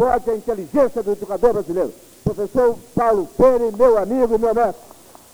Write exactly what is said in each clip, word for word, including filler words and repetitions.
pode a inteligência do educador brasileiro. Professor Paulo Freire, meu amigo e meu mestre.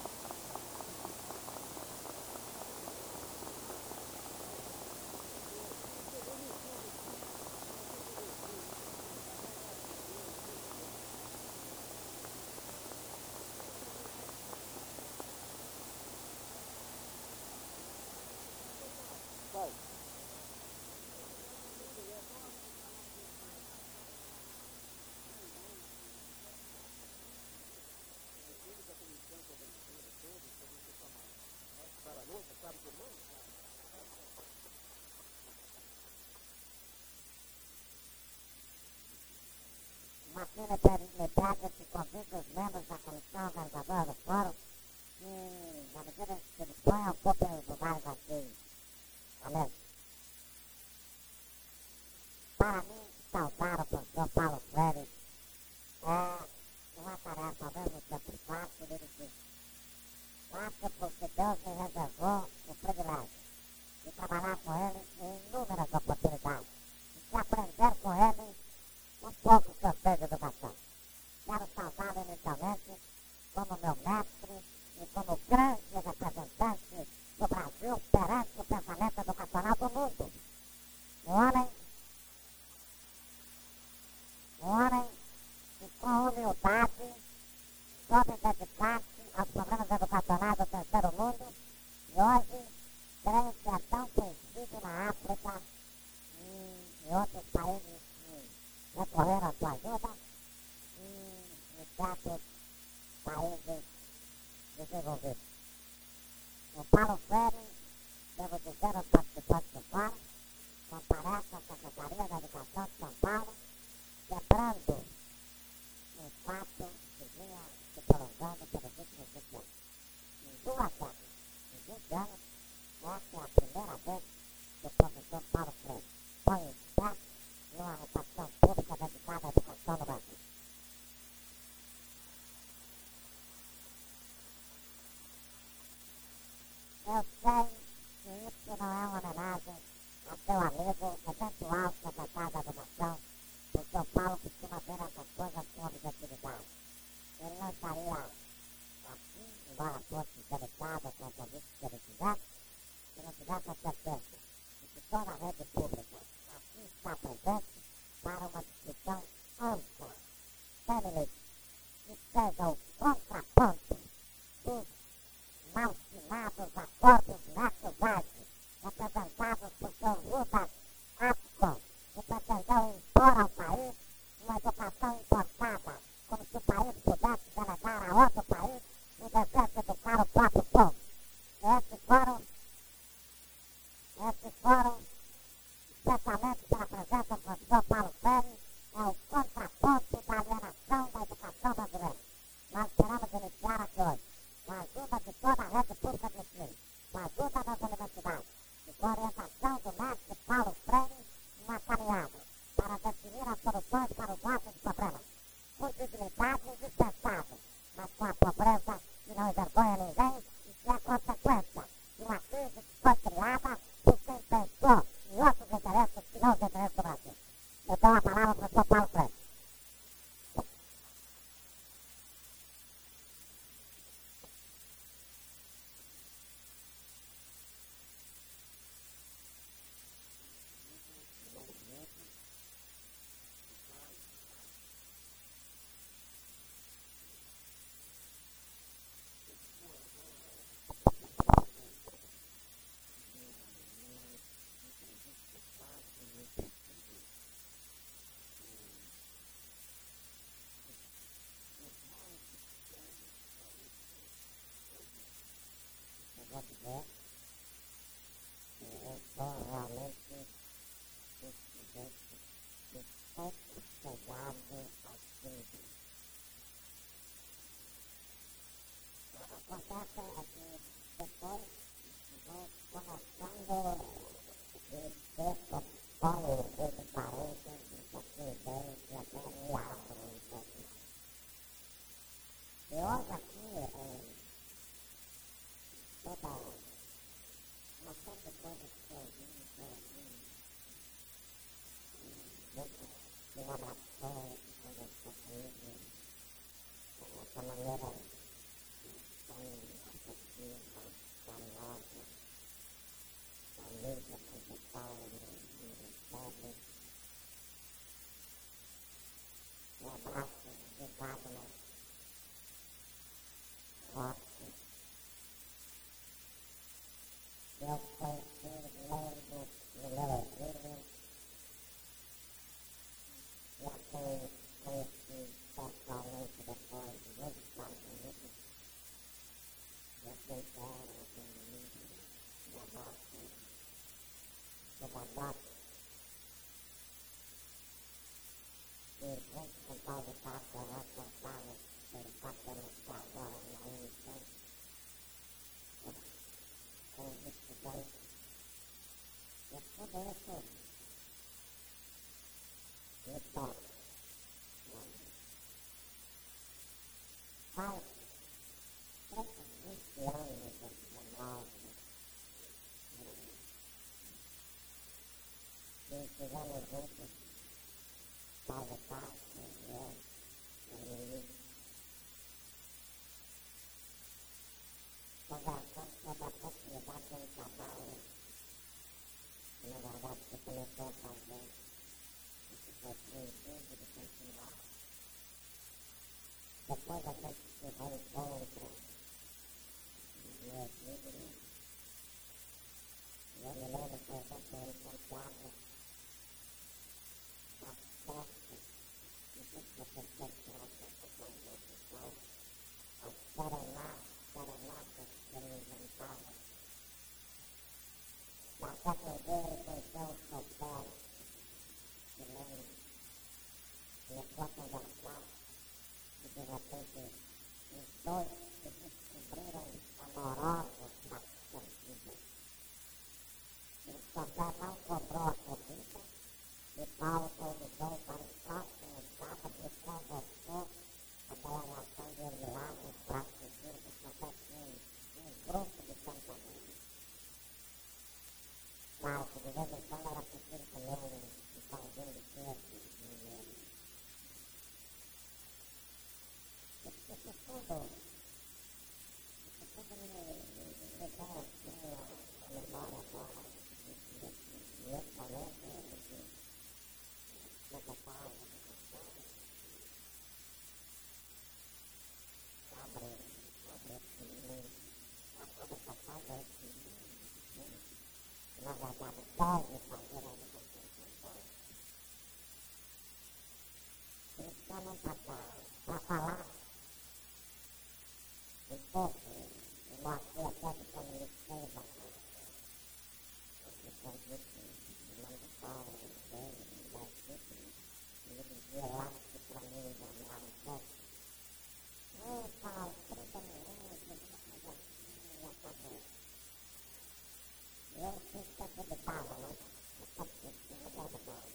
Aqui me pede que convide os membros da comissão organizadora do fórum e, na medida que eles ponham, ocupem os lugares aqui. Valeu? Para mim, saudar o professor Paulo Freire é uma tarefa ao mesmo tempo fácil e difícil. Fácil porque Deus me reservou o privilégio de trabalhar com ele em inúmeras oportunidades e de aprender com ele um pouco que eu sei de educação. Quero saudá-lo inicialmente como meu mestre e como grande representante do Brasil perante o pensamento educacional do mundo. Um homem, um homem que com humildade soube dedicar-se aos problemas educacionais do terceiro mundo e hoje creio que é tão conhecido na África e em outros países recorreram à sua ajuda e em certos países desenvolvidos. O Paulo Freire, devo dizer aos participantes do fórum, comparece à Secretaria da Educação de São Paulo, quebrando um fato que vinha se prolongando pelos últimos vinte anos. Em duas décadas, em vinte anos, essa é a primeira vez que o professor Paulo Freire põe em pé numa repartição pública dedicada à educação no Brasil. Eu sei que isso não é uma homenagem a seu amigo, eventual secretário da Educação, porque o Paulo costuma ver essas coisas com objetividade. Ele não estaria aqui, embora fosse interessado com o convite que ele fizesse, se não tivesse a certeza de que toda a rede pública aqui está presente para uma discussão ampla, sem limite, que seja o contraponto dos malsinados acordos necessários representados por seu Judas Apton, que pretendeu impor ao país uma educação importada, como se o país pudesse delegar a outro país o dever de educar o próprio povo. Esse fórum, esse fórum Paulo de Tarso é responsável pelo fato de anunciar agora na emissão com isso daí. E tudo isso me toca. Faz vinte anos de nós que fizemos juntos, Paulo de Tarso e eu, no início. Conversamos sobre a possibilidade de um trabalho, que na verdade você começou a fazer, que foi proibido de continuar. Depois a gente se reencontra nos meus livros, e eu me lembro, por exemplo, em Santiago, as festas, não sei se você percebe essa composição, as serenatas, serenatas que ele inventava. Na categoria com São Sotero, que lembra, começou a conversar, e de repente os dois se descobriram amorosos bastante. O Sotero não cobrou a corrida, e Paulo convidou para o próximo sábado e conversou a delegação de Evilado para seguir o Sotero tinha um grupo de campamentos. Claro que de vez em quando era preciso comer um pãozinho de queijo, isso tudo, isso tudo me vem assim a memória agora, nesse momento, nessa pausa, abre, abre esse mundo, abre essa pausa, esse mundo, na verdade deve fazer a educação. Eles chamam para falar um pouco, eu mostrei até que comuniquei já, porque eu disse, o nome do Paulo, dele, da equipe, ele dizia lá que para mim enganar um pouco. Ô Paulo, trinta minutos, uma coisa assim, uma coisa. Eu fiz que acreditava, né? Eu só preciso da verdade.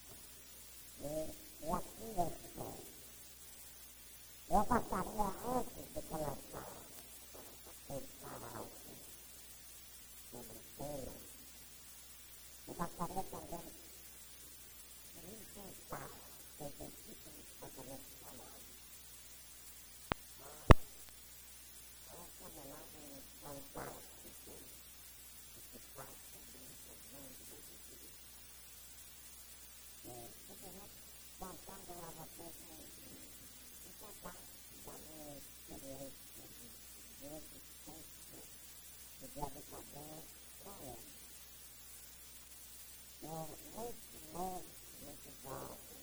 E assim eu estou. Eu gostaria, antes de começar a pensar algo sobre o tema, eu gostaria também de me pensar no exercício de pensamento chamado. Essa homenagem fantástica que se faz contando a vocês um pedaço da minha experiência de existência de educador com ele. Eu, muito novo, muito jovem,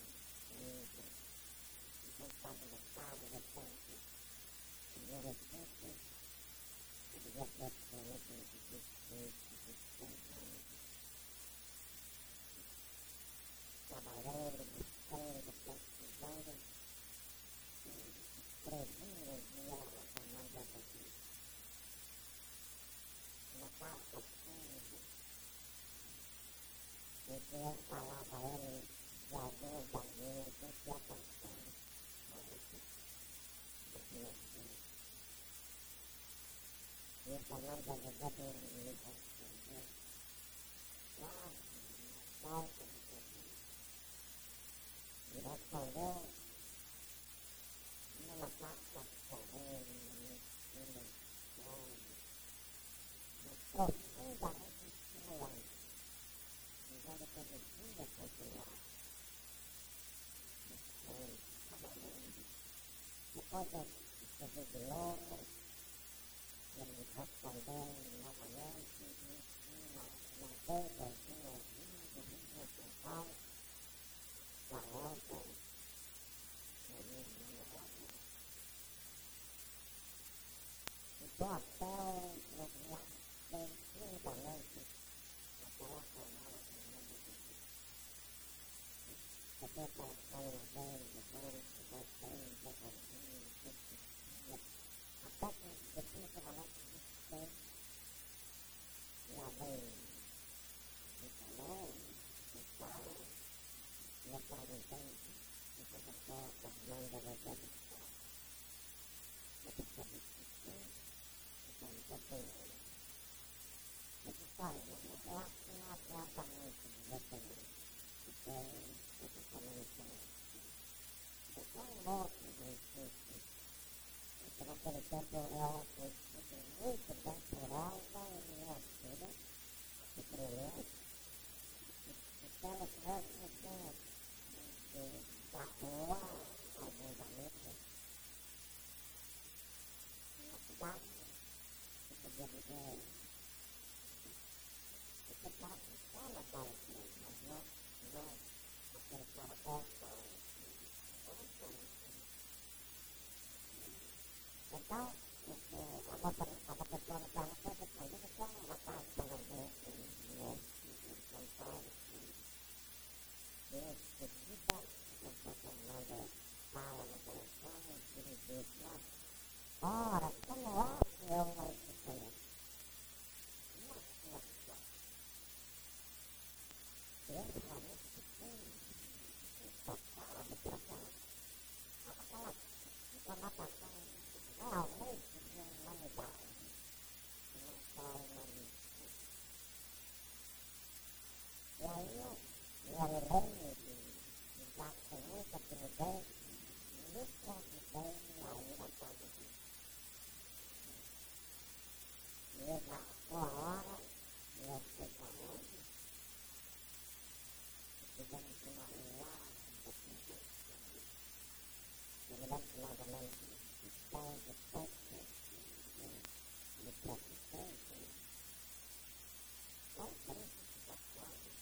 sentado no carro, de repente, de repente, eu devia ter absolutamente dezesseis, dezessete anos. Trabalhando, buscando, pesquisando, escrevendo um dia a chamada da vida. Uma carta assim, em que eu falava a ele de alguns da minha inquietação. E o Fernando ajudou a me responder. Ah, falta de coisa. E respondeu numa carta serena, silenciosa, mas profundamente estimulante, dizendo que eu devia continuar buscando, trabalhando. Depois eu escrevi de novo, ele me respondeu novamente, e uma vez eu tinha ouvido, vinha São Paulo, da outra, eu me lembro. Então até eu me achei lindamente naquela jornada que eu me lembro. Eu tenho telefone na vez, depois, manda você Olha, eu acho que não adianta muito você é um monte de exercícios. Porque naquele tempo eu assisti muito bem por alma e minha filha, de criança, e pelos meus vizinhos da rua, alguns amigos, na cidade, eu podia dizer, que estava funcionando aquela coisa, mas não, não, aquele processo. Então, a moça, a pessoa me perguntou depois, eu disse, ah, uma casa para você, em São Paulo, e em seguida, a pessoa tomando fala no telefone, e me disse, ora, como é que eu não escutei? Eu realmente fiquei tocado por aquela, aquela conotação realmente de humanidade, não só humanista. E aí eu me lembrei de já com muita timidez, me convidei a ir à casa dele. E eu marcou a hora, e eu fui com ele. Fizemos uma reunião, eu me lembro mais ou menos de dez, dezessete de praticantes, com três situações,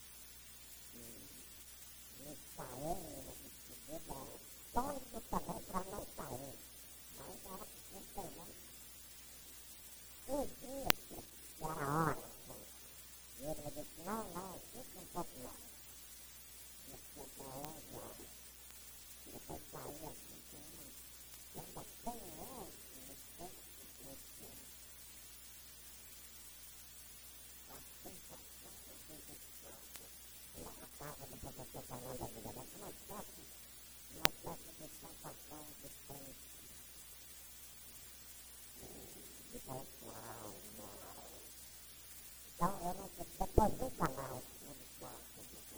e me saí na despedida, todo também para não sair, mas era simplesmente um dia que era hora, e ele me disse, não, não, fica um pouco mais. Eu fui para onze horas, depois saí assim, eu ainda tenho hoje, eu sei que eu sei. A sensação de sensação, lá na casa do professor Fernando Aguilera, uma espécie, uma espécie de sensação de frente, de intelectual, moral. Então, eu não sei, depois nunca mais, eu não posso.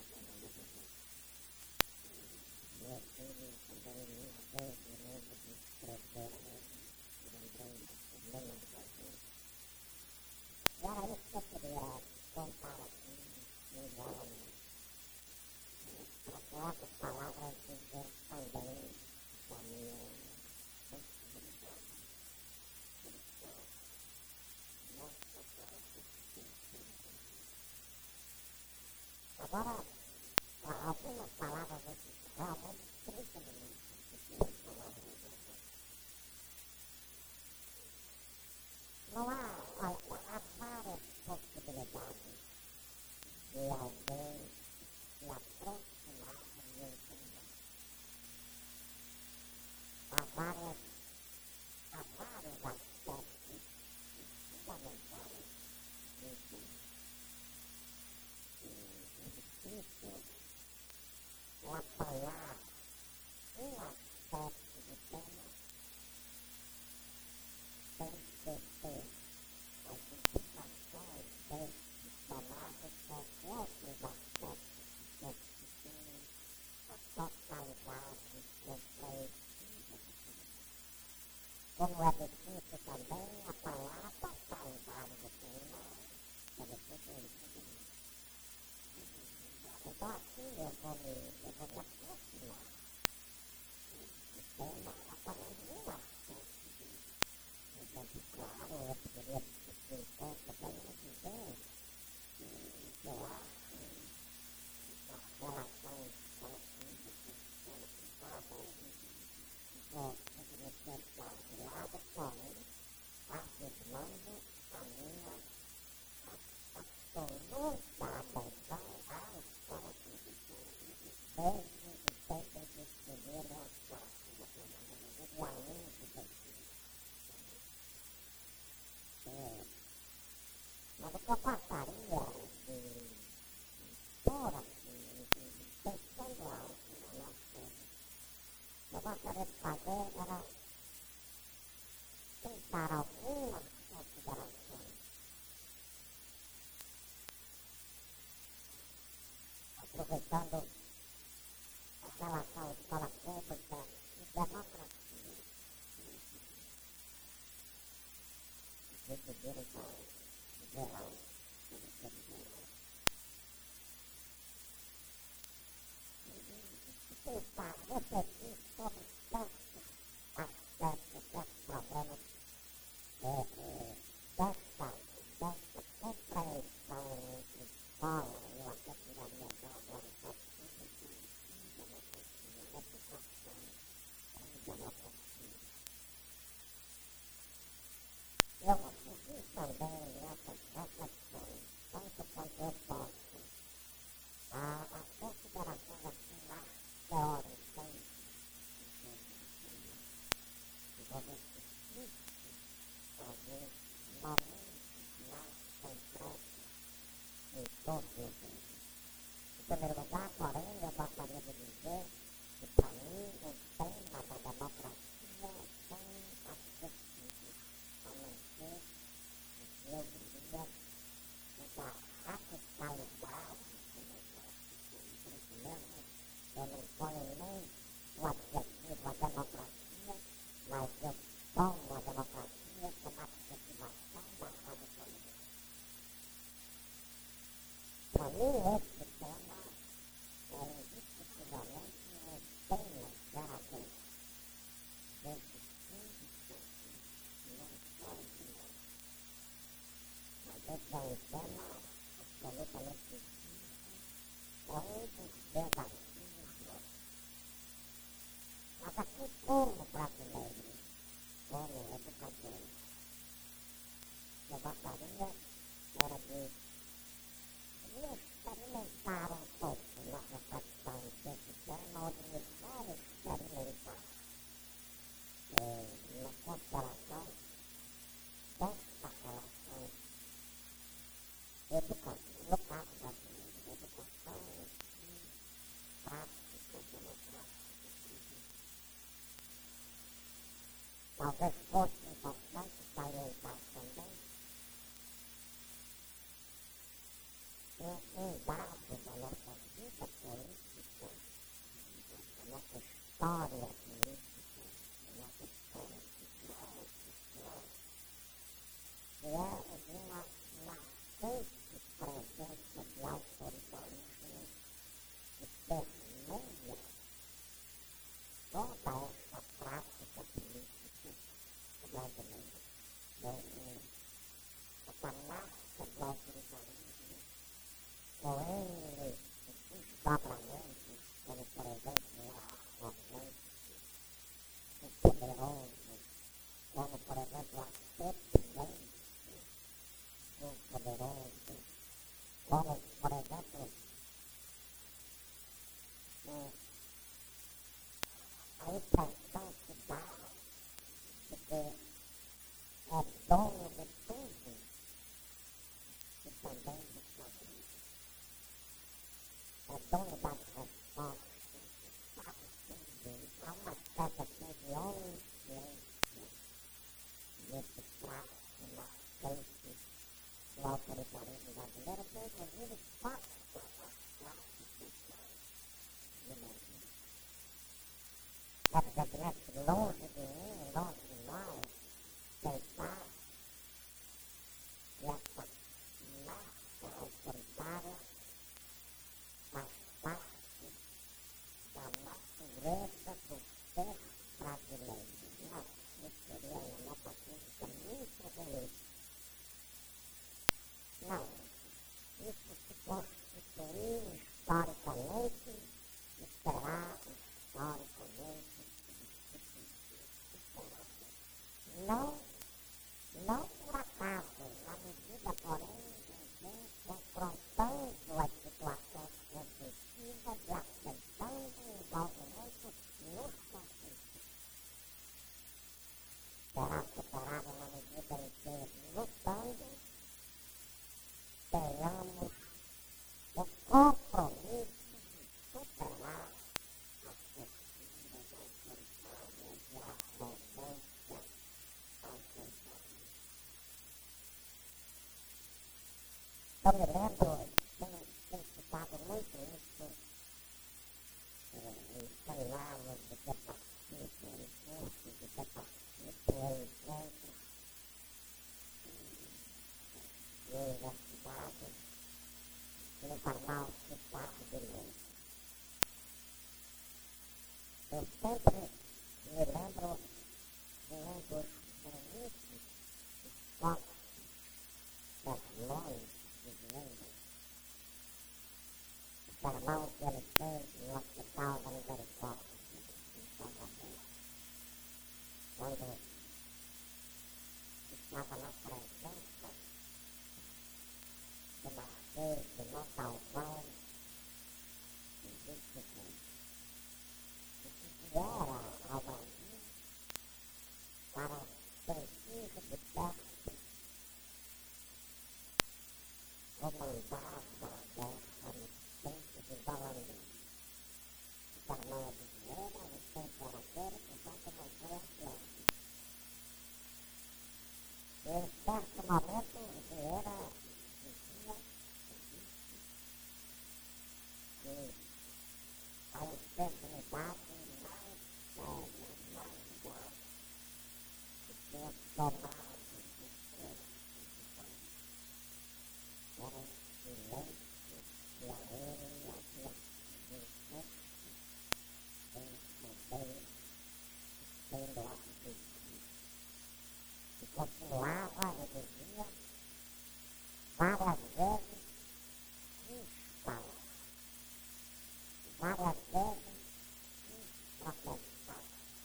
Meu filho, quando ele me veio, eu lembro de escrever, eu lembrei do meu nome. E era isso que eu queria contar aqui, melhor, para que essas palavras dizer também da minha sensibilidade. Agora, algumas palavras realmente tristemente. Não há, olha, há várias possibilidades de alguém se aproximar do meu entendimento. Há várias, há vários aspectos fundamentais disso. É difícil o apoiar um aspecto do tema sem ter as implicações desses tomados por outros aspectos que constituem a totalidade do conceito. Como é difícil também apoiar a totalidade do tema, é difícil isso. Então aqui eu vou me, eu vou me aproximar do tema apoiando um aspecto. Então, claro, eu poderia discutir um pouco para eu dizer que eu acho as relações científicas, científicas, com o conhecimento criado gostaria de fazer era tentar algumas considerações, aproveitando a relação escola pública e democracia, decidiram geral. Pensar, refletir sobre tantos aspectos desses problemas é, é, dessa, dessa compreensão entre escola e o acompanhamento da organização, da educação e da democracia. Eu vou seguir também nessas reflexões, tanto quanto eu posso, a, a consideração assim mais teórica e vou discutir alguns momentos mais concretos em todos eles. Em primeiro lugar, porém, eu gostaria de dizer que para mim o tema da democracia é bem acessível, a não ser que eu diria uma radicalidade mesmo. Eu não ponho nem o adjetivo a democracia, mas eu tomo a democracia como adjetivação da radicalidade. Para mim, esse tema é indiscutivelmente um tema gerador desse espírito, não só de nós. Mas esse é um tema absolutamente vivo, é um dos desafios. Mas aqui, como brasileiro, como educador, eu gostaria era de me experimentar um pouco na reflexão desse tema, ou de me dar experimentar é, na consideração desta relação educativa, no caso da educação e prática democrática. Talvez fosse importante salientar também um, um dado da nossa vida política, da nossa história política, da nossa história social, que é uma nascente presença de autoritarismo que permeia toda essa prática política brasileira. Essa marcha do autoritarismo, com ele, os desdobramentos, como por exemplo a arrogância, o poderoso, como por exemplo a petulância do poderoso, como por exemplo a impressão que dá de que é dono de tudo e também de sua vida. É dono das respostas, sabe tudo. Há uma espécie assim de onisciência nesse traço nascente do autoritarismo brasileiro, que inclusive passa as classes sociais do Brasil. Evidentemente, longe de mim, longe de nós, pensar que essa massa autoritária faz parte da natureza do ser brasileiro. Não, isso seria uma metafísica muito ruim. Não, isso se constituiu historicamente e será historicamente não, não por acaso, na medida, porém, em que confrontando as situações objetivas e aceitando o envolvimento nos conflitos. Será superado na medida em que, lutando, tenhamos o compromisso de superar as possíveis autoridades. Eu me lembro, tenho, tenho escutado muito isso, em seminários de que participo, em cursos de que participo, em eventos, em universidades, no canal Cidade de Luz. Eu sempre me lembro de um dos bonitos fotos das mães dos membros, o sermão que ele fez no Hospital da Misericórdia, em Salvador, quando estava na presença do Marquês de Montalvão, e disse que que viera ao Brasil para sentir de perto o mandato dessa Vicente de Valandro. O sermão de Vieira, o Vicente era aquele que tanto não foi ancião. E em certo momento, Vieira dizia que a enfermidade mais séria, mais grave, que tinha tomado era o silêncio que a ele havia visto sem poder, sendo assistido. E continuava, e dizia, várias vezes, instala, várias vezes, protestava,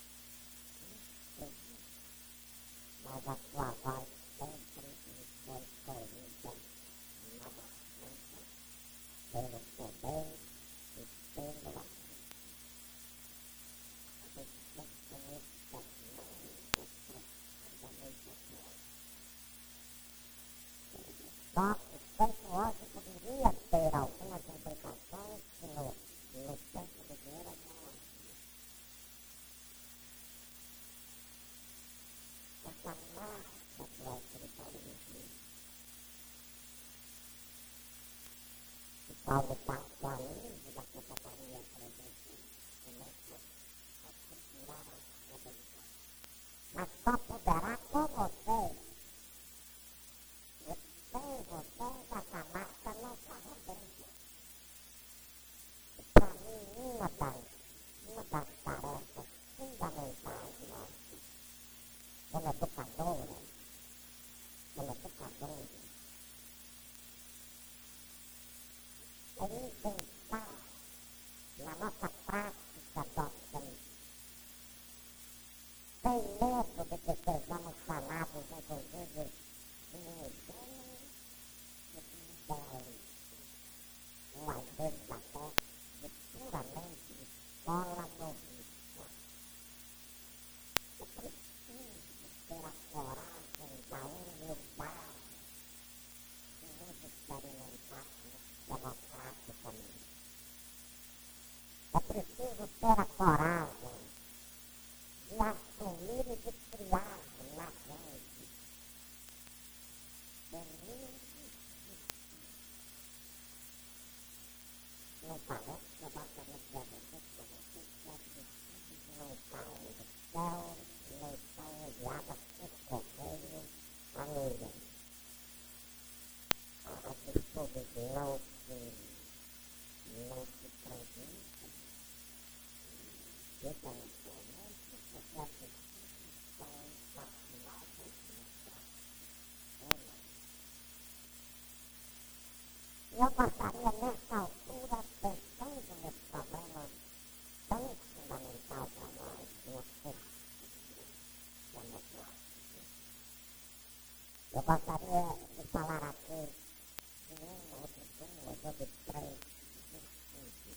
mas a sua voz sempre me foi corrida na bastante pelo poder e pelo amor. As testemunhas muito profundamente só que isso hoje poderia ter algumas implicações que no, no tempo de Vieira não havia. Essa marca do autoritarismo que Paulo passou a livre da secretaria, por exemplo, começou a procurar a revolução. Mas só poderá com você, e sem você, essa marca não se arrebenta. E para mim, uma das, uma das tarefas fundamentais nossas, como educadora, como educadora, é intentar na nossa prática docente, sem medo de que sejamos chamados, inclusive, de ingênuos e de idealistas, ou às vezes até de puramente escola novista. É preciso ter a coragem da humildade de nos experimentarmos democraticamente. É preciso ter a coragem de assumir e de criar na gente delírios. Não parece que eu gostaria de dizer para vocês que as pessoas não caem do céu, nem são enviadas por correio a ninguém. As pessoas não se, não se transmitem, ficam em silêncio, porque as pessoas são fascinadas no céu. E eu gostaria, nessa altura, pensando nesse problema tão fundamental para nós, no curso democrático, eu gostaria de falar aqui de um ou de duas ou de três virtudes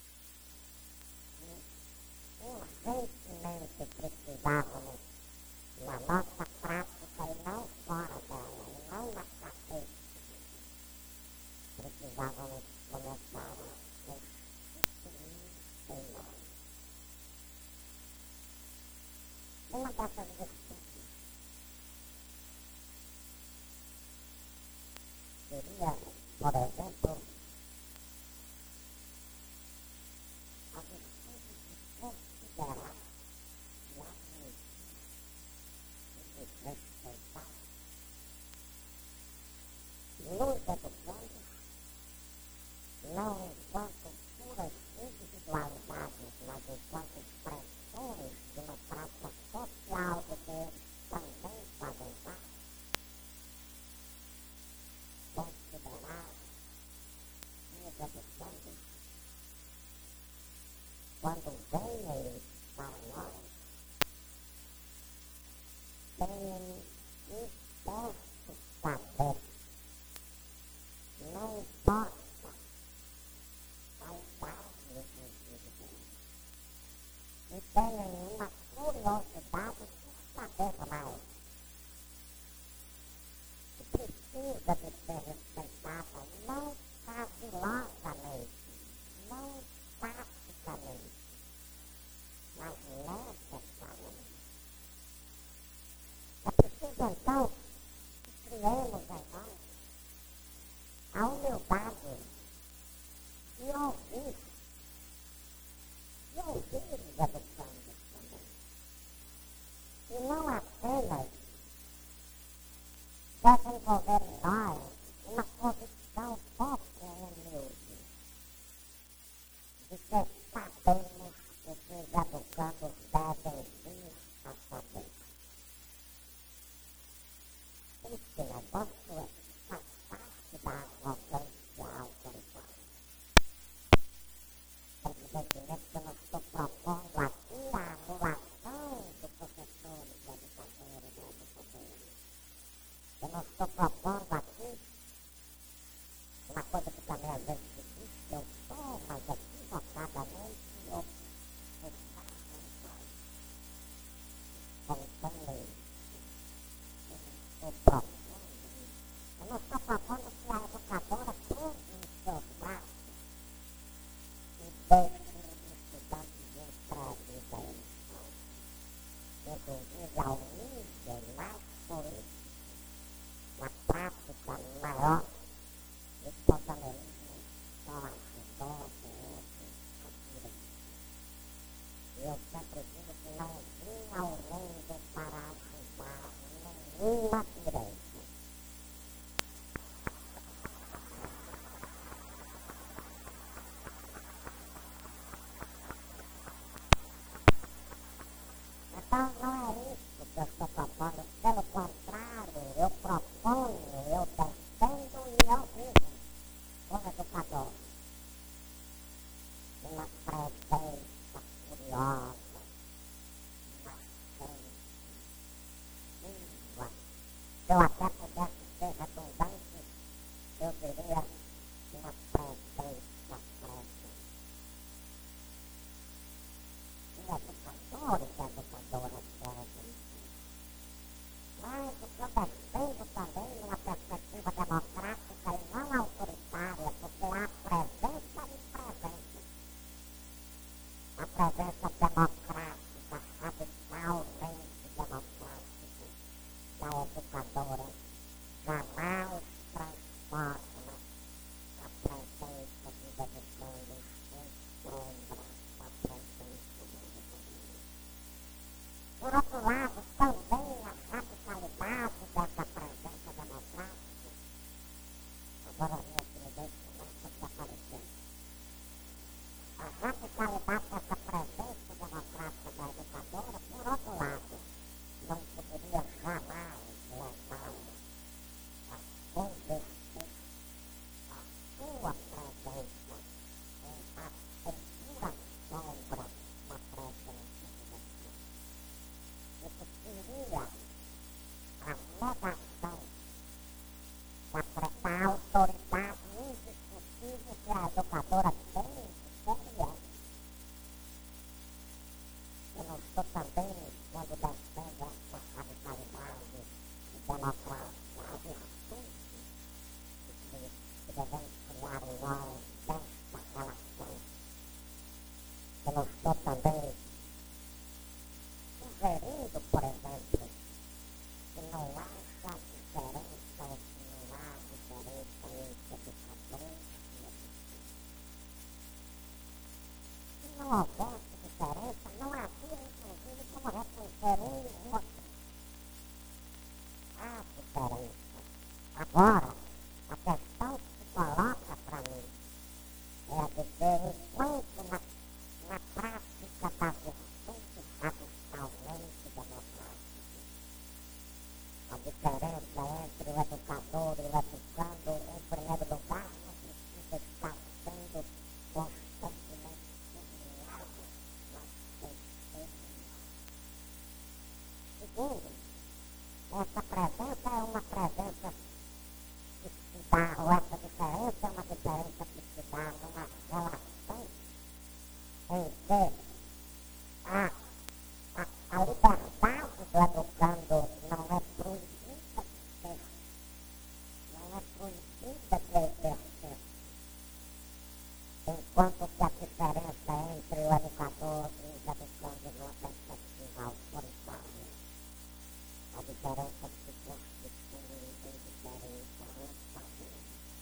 que urgentemente precisávamos na nossa prática e não fora dela, e não na cabeça. Precisávamos começar a constituir em nós. Uma dessas virtudes seria tem que posso saber. Não importa a idade do indivíduo. E tenho uma curiosidade de saber mais. Precisa de ser respeitada não cautelosamente, não taticamente, mas necessariamente. É preciso, então, que criemos em nós a humildade de ouvir, de ouvir os educandos também. E não apenas desenvolver em nós uma condição própria humilde, de que sabemos o que os educandos devem vir a saber. Este negócio é faz parte da arrogância autoritária. Evidentemente que eu não estou propondo aqui a anulação do professor e do educador e do educador. Eu não estou propondo aqui uma coisa que também às vezes se diz que eu sou, mas equivocadamente eu espontâneo. Eu não estou propondo. Eu não estou propondo que a educadora cruze os seus braços e deixe os estudantes imprevisíveis. Inclusive ao nível mais político, na prática maior, o espontaneismo só ajudou outros. Eu sempre digo que não vim ao mundo para ajudar nenhuma direita. Então não é isso que eu estou propondo, pelo contrário, eu proponho, eu defendo e eu vivo como educador. Uma presença curiosa, uma ciência viva. Se eu até pudesse ser redundante, eu diria uma presença presente. E educadores e educadoras devem. Mas o que eu defendo também numa perspectiva democrática e não autoritária, porque há presença e presença. A presença democrática, radicalmente democrática, da educadora jamais transforma a presença dos educandos em sombra da presença dos educadores. Por outro lado, também a radicalidade dessa presença democrática, agora a minha timidez começa a desaparecer. A radicalidade dessa presença democrática da educadora, por outro lado, não poderia jamais levá-la a converter a sua presença em a pura sombra da presença do educador. Isso seria a negação da, da autoridade indiscutível que a educadora tem, seria. Eu não estou também, quando defendo essa radicalidade democrática, absurda, que devemos criar em nós desta relação. Eu não estou também sugerindo, por exemplo, que não haja diferença, ou que não há diferença entre educadores e educadores. Se não houvesse diferença, não havia, inclusive, como reconhecer um e outro. Há diferença. Agora, a questão que se coloca para mim é a de ver enquanto na, na prática da virtude radicalmente democrática, a diferença entre o educador e o educando, em primeiro lugar, não precisa estar sendo constantemente sublinhado, mas tem que ser. Segundo, essa presença é uma presença que se dá, ou essa diferença é uma diferença que se dá numa relação em que a, a, a liberdade do educando não é proibida de ser, não é proibida de exercer, enquanto que a diferença entre o educador e os educandos não é perspectiva autoritária. A diferença se constitui em diferença antagonista.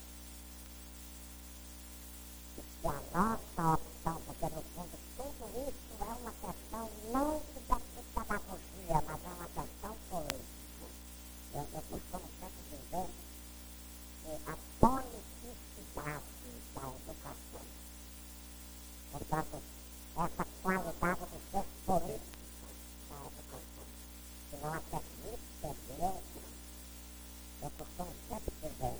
E se a nossa opção, porque no fundo tudo isso é uma questão não de pedagogia, mas é uma questão política. Eu, eu costumo sempre dizer que a politicidade da educação, portanto, essa qualidade de ser política da educação, que não a permite perder, eu costumo sempre dizer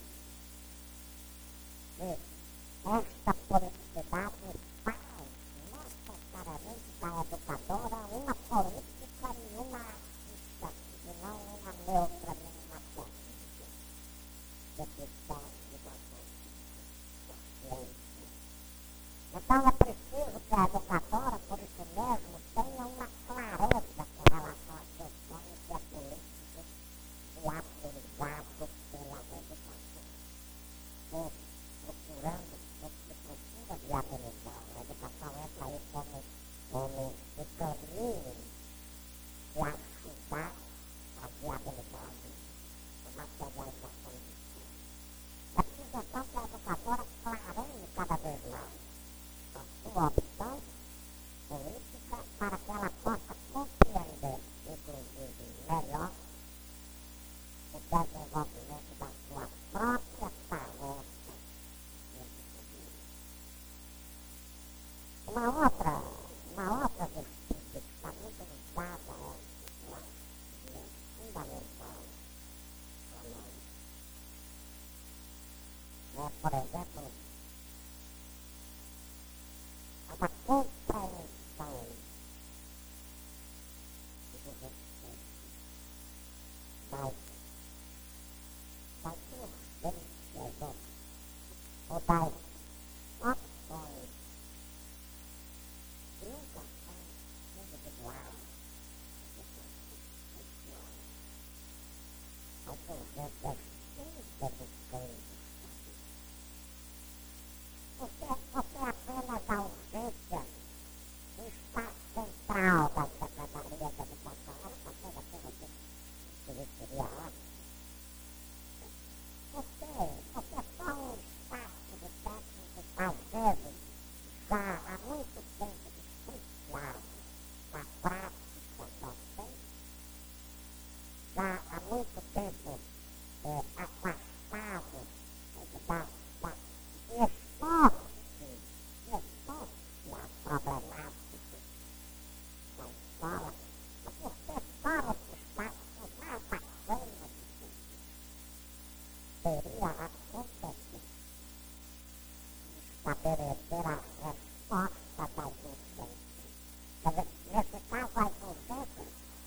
que esta politicidade faz necessariamente da educadora uma política e uma artista, e não uma neutra nem uma técnica. Deputada de educação. Então é preciso que a educadora, por isso mesmo, tenha uma clareza com relação às questões que é política e autorizado pela educação. Ou procurando, ou se procura viabilizar. A educação entra aí como, como o caminho de ajudar a viabilizar a materialização disso. É preciso então que a educadora clareie cada vez mais a sua opção política para que ela possa compreender, inclusive, melhor o desenvolvimento da sua própria tarefa. Uma outra, uma outra virtude que está muito ligada a essa, que é fundamental para nós, é, por exemplo, uma compreensão do respeito das, das urgências ou das opções que nunca são individuais, as urgências independentes. Porque, porque apenas a urgência do Estado Central da Secretaria de Educação, ela está toda apenas que seria ótimo. Porque, porque só um espaço de técnicos, às vezes, já há muito tempo desconfiado da prática docente, já há muito tempo é, afastado da, da resposta, resposta à problemática da escola, porque para esse espaço mais bacana seria a competência de estabelecer a resposta das urgências. Quer dizer, nesse caso, as urgências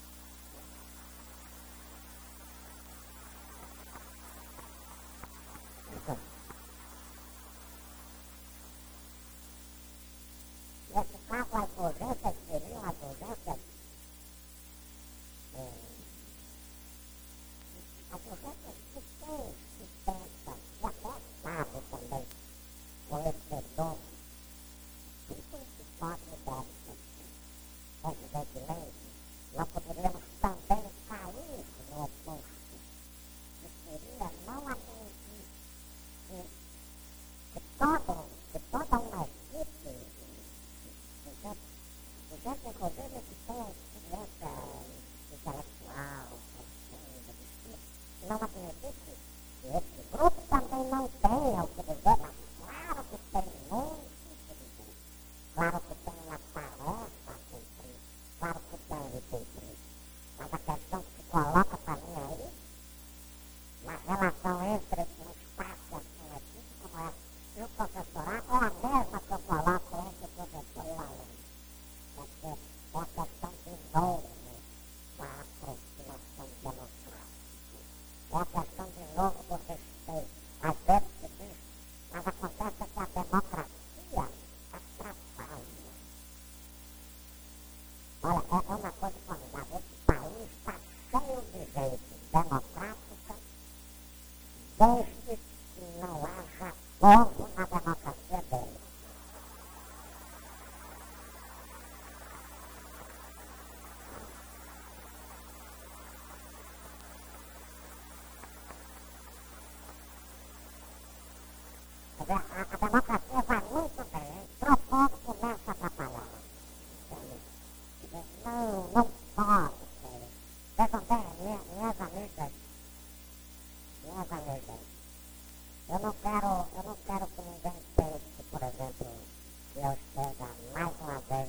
Nesse caso, as urgências seriam as urgências, é, as urgências que quem se pensa Quer dizer, a, a democracia vai muito bem, propor começa a atrapalhar. Não, não pode ser. Vejam bem, minha, minhas amigas, minhas amigas, eu não quero, eu não quero que ninguém pense, por exemplo, que eu esteja mais uma vez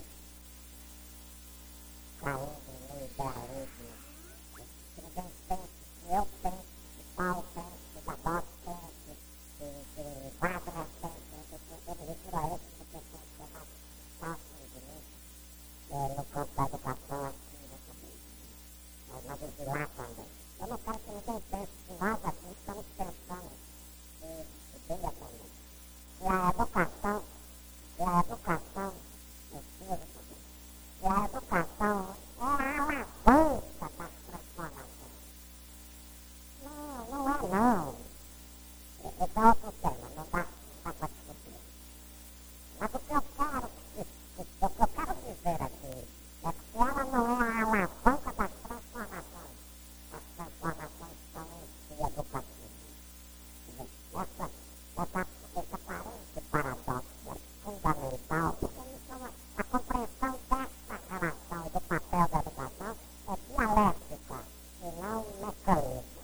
caindo no idealismo. Que ninguém pense que eu penso, que Paulo pensa, que Dadot pensa, que, que Wagner pensa, que eu me refiro a esse porque são os mais fáceis de mim, no campo da educação aqui na cabeça, mas de lá também. Eu não quero que ninguém pense que nós aqui estamos pensando que bem aprender. E a educação, e a educação, eu digo também, e a educação é a alavanca das transformações. Não, não é não. Esse é outro tema, não dá, não dá para discutir. Mas o que eu quero, o que eu quero dizer aqui é que ela não é a alavanca das transformações. As transformações são em si educativas. Essa, essa, essa aparente paradoxo é fundamental, porque a compreensão dessa relação e do papel da educação é dialética e não mecânica.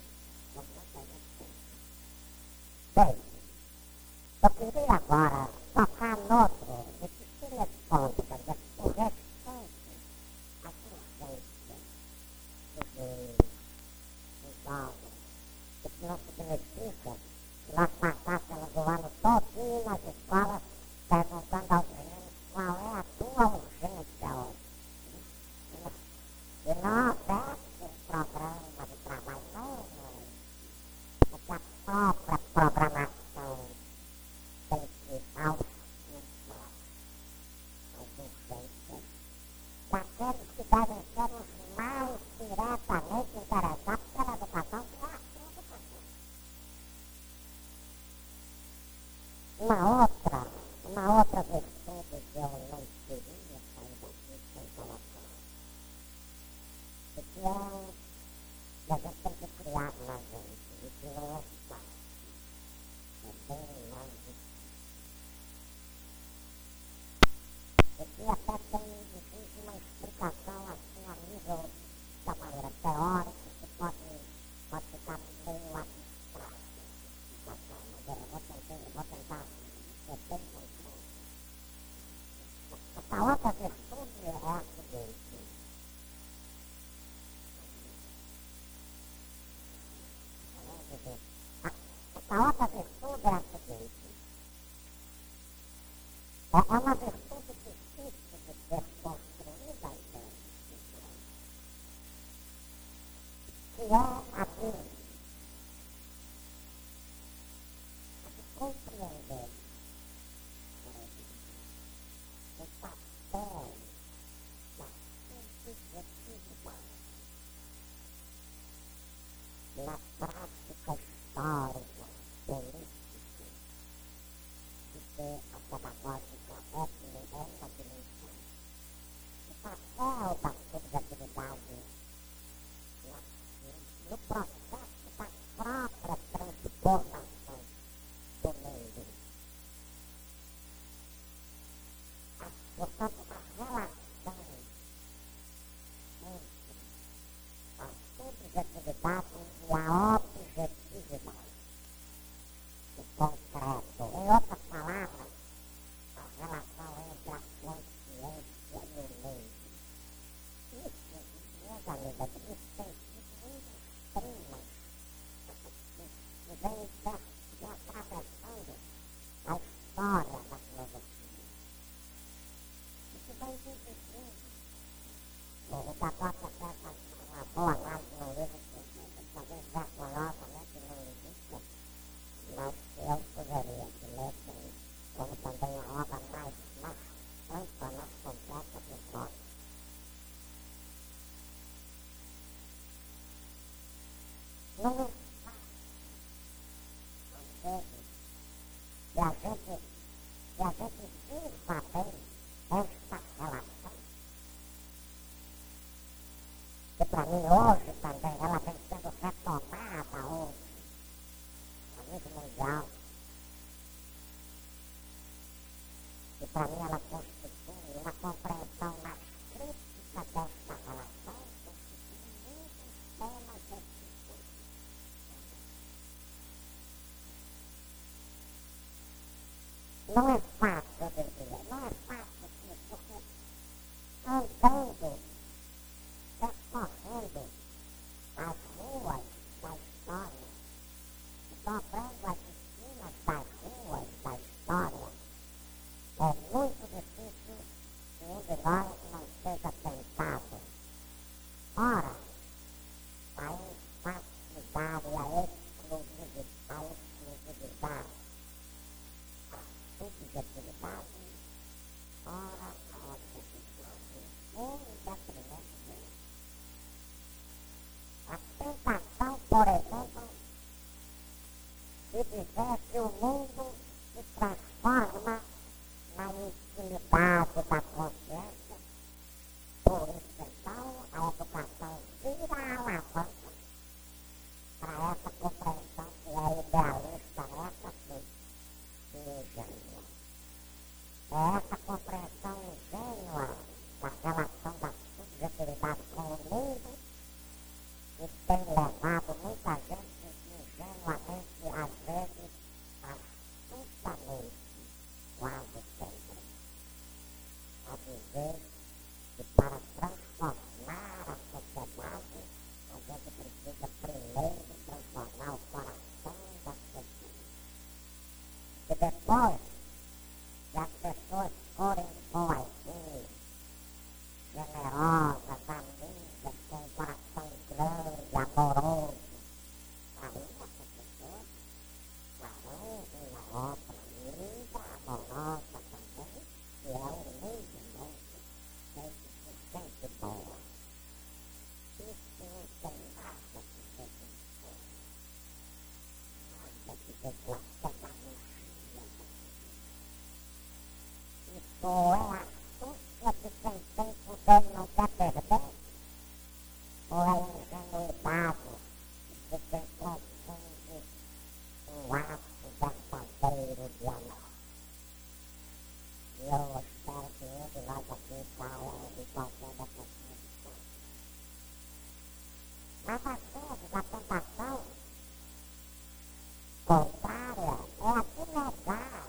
Bem, eu queria agora tocar no outro, esse telefone, quer dizer, o restante, a consciência dos jovens. Isso não significa que nós passássemos o ano todo nas escolas perguntando aos meninos qual é a tua urgência hoje. E não houvesse um programa de trabalho, não, porque a própria programação tem que auxiliar as urgências daqueles que devem ser os mais diretamente interessados pela educação, que é a educação. Uma outra, uma outra virtude que eu não queria sair daqui sem colocar, que é que a gente tem que criar na gente, e que não é fácil, é bem mais difícil. E que até tem uma explicação assim a nível da maneira teórica, que pode, pode ficar meio abstrato. Mas eu vou tentar, eu vou tentar ser bem concreto. A outra virtude é a seguinte. A outra virtude é a seguinte. É uma virtude difícil de ser construída e ser que é a de, a de compreender o papel da subjetividade na prática histórica, política, de ter a pedagógica étnica, essa dimensão. O papel da subjetividade no processo da própria transformação do mundo. Portanto, a relação entre a subjetividade e a objetividade, o concreto. Em outras palavras, a relação entre a consciência e o meio. Isso, minhas amigas, isso tem sido muito extrema. E vem se atravessando a história da filosofia. Isso vem dizendo. O Dadot até faz uma boa análise no livro, que talvez vergonhosamente não exista, mas eu sugeria que lessem, como também a obra mais, mais ampla, mais completa de nós. Não é fácil, às vezes, que a gente, que a gente viva bem esta relação. Que para mim hoje também, ela vem sendo retomada hoje, a nível mundial. para mim, ela constitui uma compreensão mais crítica desta relação, constitui muitos temas de discussão. Não é fácil, eu diria, não é fácil, porque andando, percorrendo as ruas da história, dobrando as esquinas das ruas da história, é muito difícil que um de nós não seja tentado. Ora, a infantilidade, a exclusividade, a exclusividade, a subjetividade, ora, a objetividade, um detrimento dele. A tentação, por exemplo, de dizer que o mundo se transforma na intimidade da consciência. Por isso, então, a educação vira a alavanca para essa compreensão que é idealista, essa que ingênua. É essa compreensão ingênua da relação da subjetividade com o mundo que tem levado muita gente ingenuamente, às vezes, astutamente, quase sempre, a dizer que para transformar a sociedade, a gente precisa primeiro transformar o coração das pessoas. E depois, se as pessoas forem boazinhas, generosas, amigas, com um coração grande, amoroso, aí essas pessoas farão uma obra linda, amorosa também, que é o mundo, sempre, sempre boa. Isso não tem nada que ser bom. Nada que ser blasfemia. Isso é a astúcia de quem tem poder e não quer perder, ou é a ingenuidade de quem confunde um ato verdadeiro de amor. E eu espero que um de nós aqui saia de qualquer dessas coisas. Mas às vezes a tentação contrária é a de negar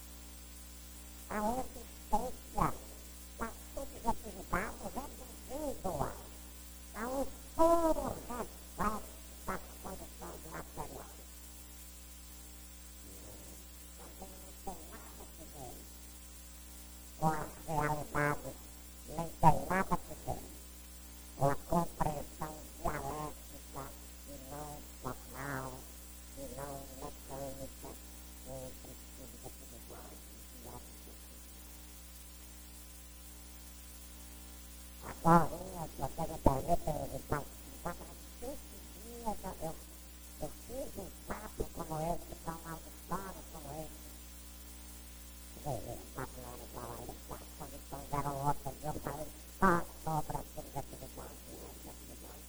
a existência da subjetividade reduzindo-a a um puro reflexo das condições materiais. Também não tem nada a ver com a realidade, nem tem nada a ver com a compreensão dialética e não formal, e não mecânica entre subjetividade e objetividade. Agora,